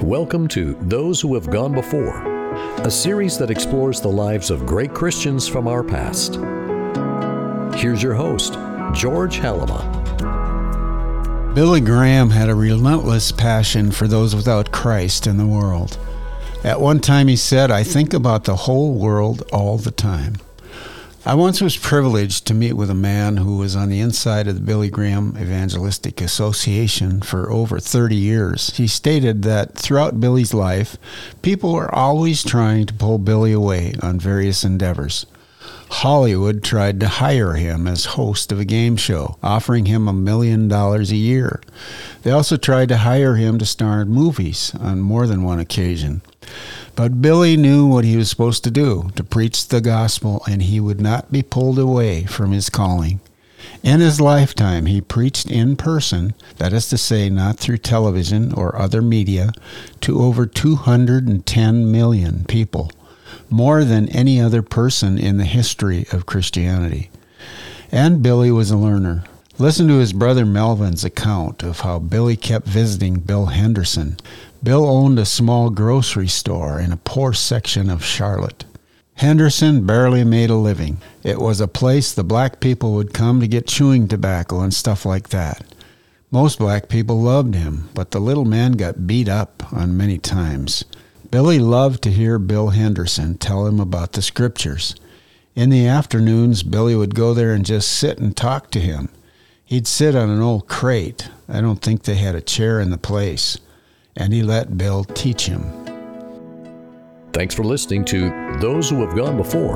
Welcome to Those Who Have Gone Before, a series that explores the lives of great Christians from our past. Here's your host, George Halima. Billy Graham had a relentless passion for those without Christ in the world. At one time he said, "I think about the whole world all the time." I once was privileged to meet with a man who was on the inside of the Billy Graham Evangelistic Association for over 30 years. He stated that throughout Billy's life, people were always trying to pull Billy away on various endeavors. Hollywood tried to hire him as host of a game show, offering him $1 million a year. They also tried to hire him to star in movies on more than one occasion. But Billy knew what he was supposed to do, to preach the gospel, and he would not be pulled away from his calling. In his lifetime, he preached in person, that is to say, not through television or other media, to over 210 million people, more than any other person in the history of Christianity. And Billy was a learner. Listen to his brother Melvin's account of how Billy kept visiting Bill Henderson. Bill owned a small grocery store in a poor section of Charlotte. Henderson barely made a living. It was a place the black people would come to get chewing tobacco and stuff like that. Most black people loved him, but the little man got beat up on many times. Billy loved to hear Bill Henderson tell him about the scriptures. In the afternoons, Billy would go there and just sit and talk to him. He'd sit on an old crate. I don't think they had a chair in the place. And he let Bill teach him. Thanks for listening to Those Who Have Gone Before.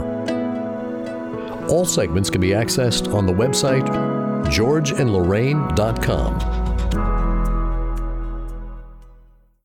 All segments can be accessed on the website georgeandlorraine.com.